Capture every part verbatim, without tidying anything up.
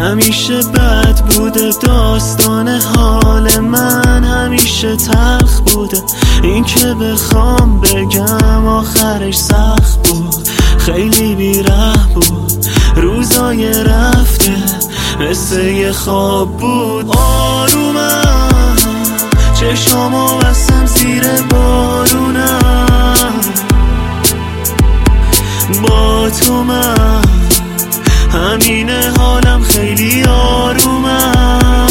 همیشه بد بوده داستان حال من، همیشه تلخ بوده این که بخوام بگم آخرش سخت بود، خیلی بیره بود، روزای رفته مثل یه خواب بود. آرومم چشمامو بستم زیر بارونم، با تو من همینه حالم خیلی آرومم.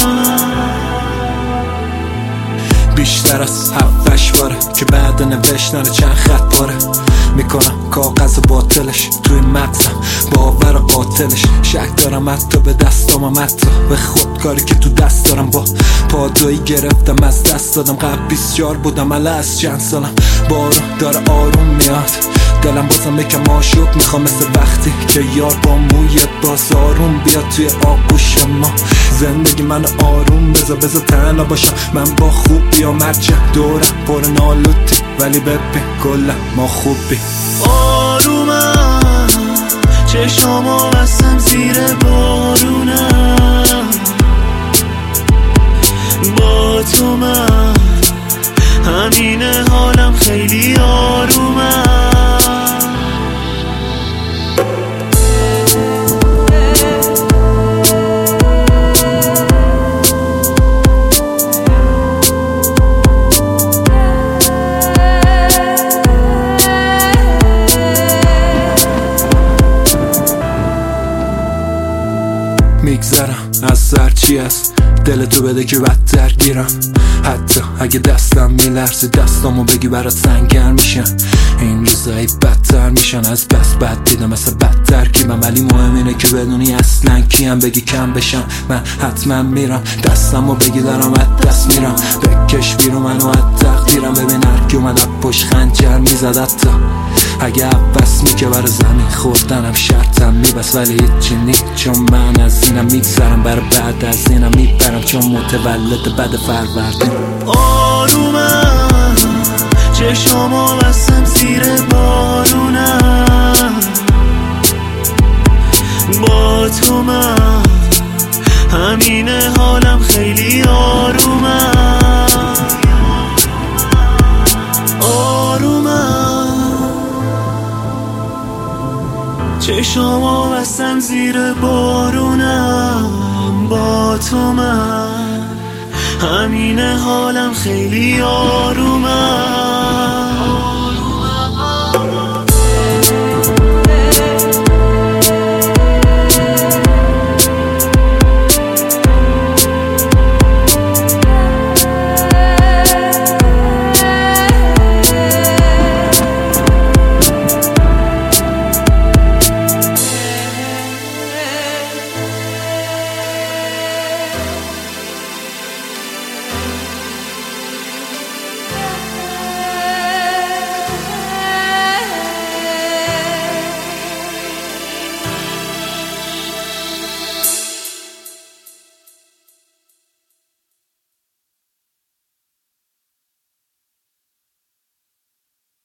بیشتر از هفتش باره که بعد نوشتن چند خط پاره میکنم کاغذ باطلش توی مغزم باور قاتلش. شک دارم حتی به دستام، حتی به خودکاری که تو دست دارم. با پادویی گرفتم از دست دادم، قبل بیست چهار بودم اله از چند سالم. بارون داره آروم میاد، دلم بازم یکم آشوب میخوام، مثل وقتی که یار با موی باز آروم بیاد توی آغوش ما. زندگی من آروم بذار بذار تنها باشم من با خوبی و مرچه دورم پر نالوتی، ولی ببین کلا ما خوبی. آرومم چشمامو بستم زیر بارونم، با تو من همینه حالم خیلی آرومم. میگذرم از سرچی هست دل تو بده که بدتر گیرم، حتی اگه دستم میلرزی دستامو بگی برات سنگین میشن. این روزایی بدتر میشن از بس بد دیدم مثل بد ترکیبم، ولی مهم اینه که بدونی اصلا کیم. بگی کم بشم من حتما میرم، دستمو بگی دارم از دست میرم. بکش بیرون منو از تقدیرم، ببین هرکی اومد از پشت خنجر میزد، حتی اگه عباس می که برای زمین خوردنم شرطم میبست، ولی هیچی نی چون من از اینم میگذرم، برای بعد از اینم میبرم چون متولد بد فروردین. آرومم چشمامو بستم زیر بارونم، با تو من همینه حالم خیلی آرومم. آرومم چشمامو بستم زیر بارونم، با تو من همینه حالم خیلی آرومم.